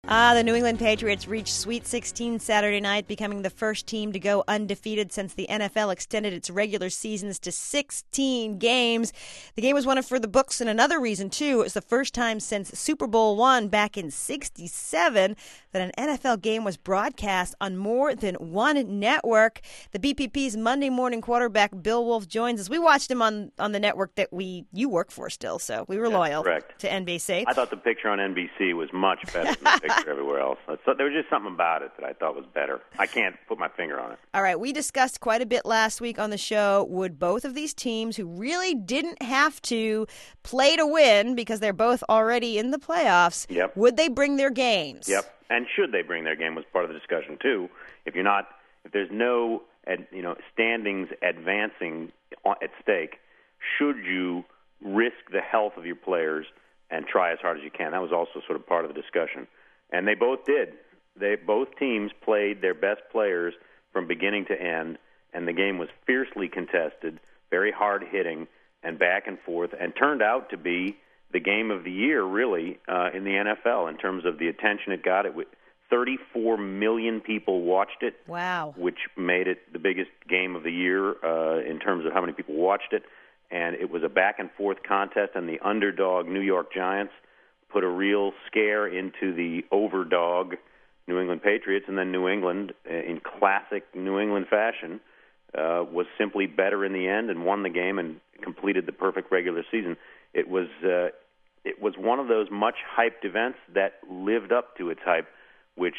The New England Patriots reached Sweet 16 Saturday night, becoming the first team to go undefeated since the NFL extended its regular seasons to 16 games. The game was one for the books, and another reason, too, it was the first time since Super Bowl I back in '67 that an NFL game was broadcast on more than one network. The BPP's Monday morning quarterback, Bill Wolf, joins us. We watched him on the network that you work for still, so we were loyal to NBC. I thought the picture on NBC was much better than the picture everywhere else. So there was just something about it that I thought was better. I can't put my finger on it. All right, we discussed quite a bit last week on the show. Would both of these teams, who really didn't have to play to win because they're both already in the playoffs, would they bring their games? Yep, and should they bring their game was part of the discussion too. If there's no standings advancing at stake, should you risk the health of your players and try as hard as you can? That was also sort of part of the discussion. And they both did. Both teams played their best players from beginning to end, and the game was fiercely contested, very hard-hitting, and back and forth, and turned out to be the game of the year, really, in the NFL in terms of the attention it got. 34 million people watched it. Wow. Which made it the biggest game of the year in terms of how many people watched it. And it was a back-and-forth contest, and the underdog New York Giants put a real scare into the overdog New England Patriots, and then New England, in classic New England fashion, was simply better in the end and won the game and completed the perfect regular season. It was one of those much-hyped events that lived up to its hype, which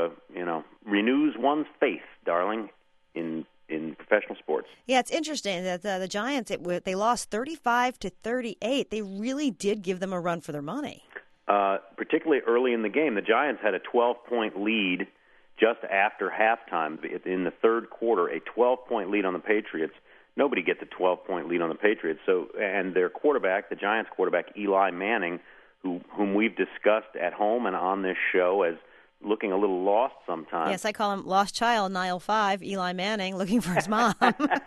renews one's faith, darling, in professional sports. Yeah, it's interesting that the Giants, they lost 35-38. They really did give them a run for their money. Particularly early in the game, the Giants had a 12-point lead just after halftime. In the third quarter, a 12-point lead on the Patriots. Nobody gets a 12-point lead on the Patriots. And their quarterback, the Giants quarterback, Eli Manning, whom we've discussed at home and on this show as looking a little lost sometimes. Yes, I call him Lost Child, Nile 5, Eli Manning, looking for his mom.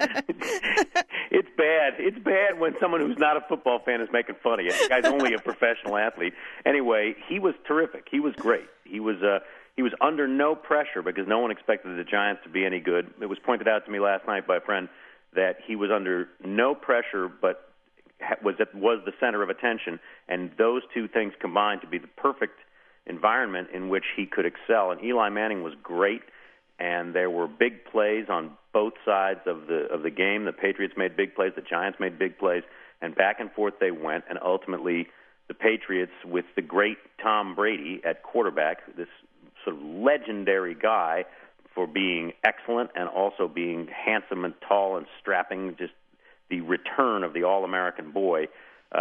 It's bad. It's bad when someone who's not a football fan is making fun of you. The guy's only a professional athlete. Anyway, he was terrific. He was great. He was under no pressure because no one expected the Giants to be any good. It was pointed out to me last night by a friend that he was under no pressure but was the center of attention, and those two things combined to be the perfect environment in which he could excel. And Eli Manning was great, and there were big plays on both sides of the game. The Patriots made big plays, the Giants made big plays, and back and forth they went. And ultimately, the Patriots, with the great Tom Brady at quarterback, this sort of legendary guy for being excellent and also being handsome and tall and strapping, just the return of the All-American boy,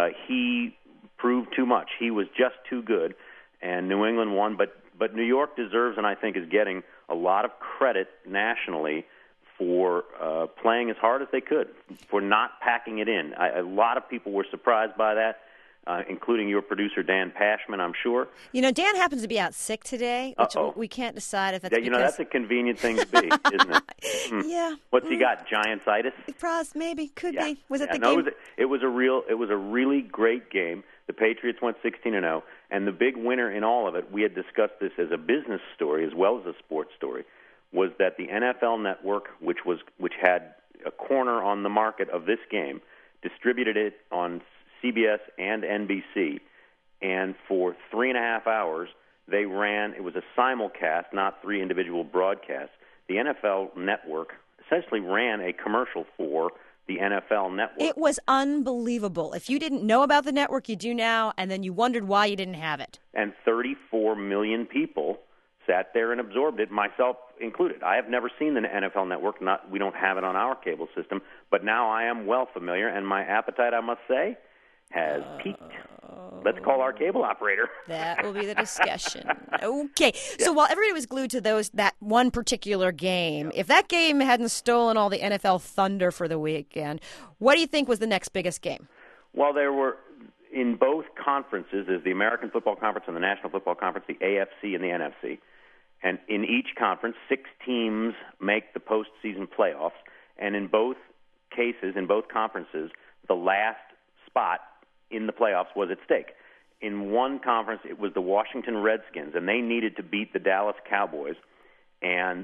he proved too much. He was just too good. And New England won, but New York deserves, and I think is getting a lot of credit nationally for playing as hard as they could, for not packing it in. A lot of people were surprised by that, including your producer, Dan Pashman, I'm sure. Dan happens to be out sick today, which we can't decide if it's because... that's a convenient thing to be, isn't it? Yeah. What's he got, Giants-itis? Maybe, could be. Was it the game? No, it was a really great game. The Patriots went 16-0, and the big winner in all of it, we had discussed this as a business story as well as a sports story, was that the NFL Network, which had a corner on the market of this game, distributed it on CBS and NBC, and for 3.5 hours they ran. It was a simulcast, not 3 individual broadcasts. The NFL Network essentially ran a commercial for the NFL Network. It was unbelievable. If you didn't know about the network, you do now, and then you wondered why you didn't have it. And 34 million people sat there and absorbed it, myself included. I have never seen the NFL Network. We don't have it on our cable system, but now I am well familiar, and my appetite, I must say, has peaked. Let's call our cable operator. That will be the discussion. Okay. Yeah. So while everybody was glued to that one particular game, if that game hadn't stolen all the NFL thunder for the weekend, what do you think was the next biggest game? Well, there were, in both conferences, there's the American Football Conference and the National Football Conference, the AFC and the NFC. And in each conference, 6 teams make the postseason playoffs. And in both cases, in both conferences, the last spot in the playoffs was at stake. in one conference, it was the Washington Redskins, and they needed to beat the Dallas Cowboys. And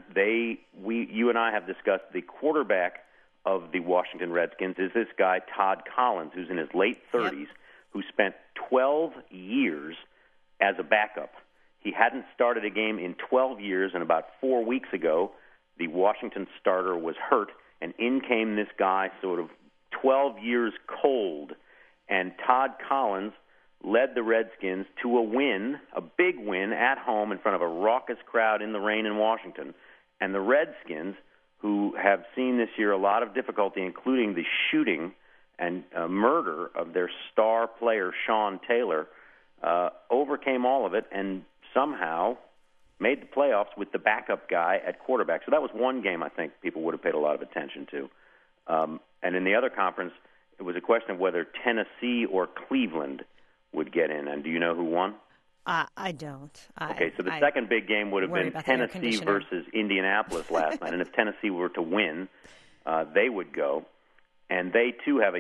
you and I have discussed the quarterback of the Washington Redskins is this guy, Todd Collins, who's in his late 30s, who spent 12 years as a backup. He hadn't started a game in 12 years, and about 4 weeks ago, the Washington starter was hurt, and in came this guy sort of 12 years cold. And Todd Collins led the Redskins to a win, a big win at home in front of a raucous crowd in the rain in Washington. And the Redskins, who have seen this year a lot of difficulty, including the shooting and murder of their star player, Sean Taylor, overcame all of it and somehow made the playoffs with the backup guy at quarterback. So that was one game I think people would have paid a lot of attention to. And in the other conference, it was a question of whether Tennessee or Cleveland would get in. And do you know who won? I don't. Okay, so the second big game would have been Tennessee versus Indianapolis last night. And if Tennessee were to win, they would go. And they, too, have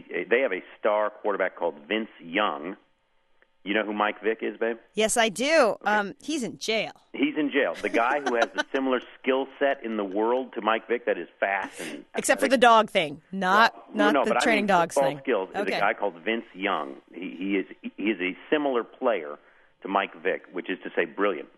a star quarterback called Vince Young. You know who Mike Vick is, babe? Yes, I do. Okay. He's in jail. He's in jail. The guy who has the similar skill set in the world to Mike Vick, that is fast and except for the dog thing, not the training dogs thing. Skills is a guy called Vince Young. He is a similar player to Mike Vick, which is to say brilliant.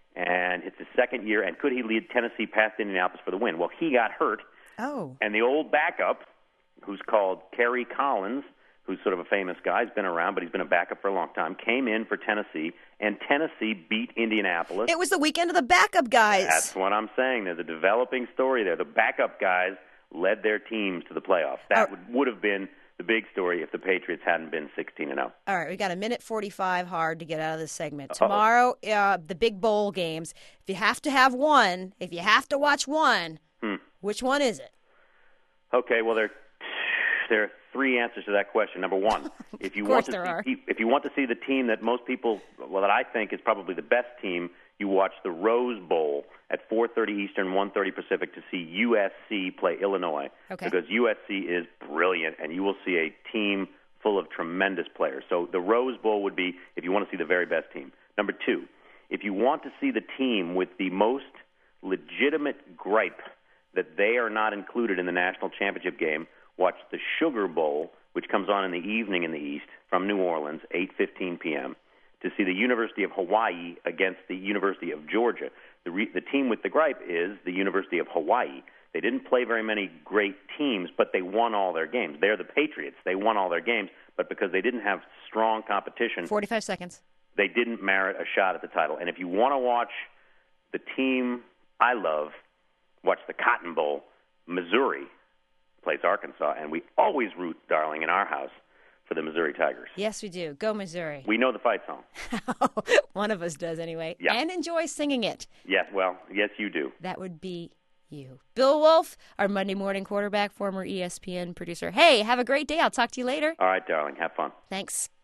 And it's his second year, and could he lead Tennessee past Indianapolis for the win? Well, he got hurt. Oh. And the old backup, who's called Kerry Collins, who's sort of a famous guy, he's been around, but he's been a backup for a long time, came in for Tennessee, and Tennessee beat Indianapolis. It was the weekend of the backup guys. That's what I'm saying. There's a developing story there. The backup guys led their teams to the playoffs. That would have been the big story if the Patriots hadn't been 16-0. All right, we got a minute 45 hard to get out of this segment. Tomorrow, the big bowl games. If you have to have one, if you have to watch one, which one is it? Okay, well, there are three answers to that question. Number one, if you want to see the team that most people, well, that I think is probably the best team, you watch the Rose Bowl at 4:30 Eastern, 1:30 Pacific to see USC play Illinois. Okay. Because USC is brilliant, and you will see a team full of tremendous players. So the Rose Bowl would be if you want to see the very best team. Number two, if you want to see the team with the most legitimate gripe that they are not included in the national championship game, watch the Sugar Bowl, which comes on in the evening in the East from New Orleans, 8:15 p.m., to see the University of Hawaii against the University of Georgia. The team with the gripe is the University of Hawaii. They didn't play very many great teams, but they won all their games. They're the Patriots. They won all their games, but because they didn't have strong competition, 45 seconds, they didn't merit a shot at the title. And if you want to watch the team I love, watch the Cotton Bowl. Missouri plays Arkansas, and we always root, darling, in our house for the Missouri Tigers. Yes, we do. Go Missouri. We know the fight song. One of us does anyway. Yeah. And enjoy singing it. Yes, well, yes, you do. That would be you. Bill Wolf, our Monday morning quarterback, former ESPN producer. Hey, have a great day. I'll talk to you later. All right, darling. Have fun. Thanks.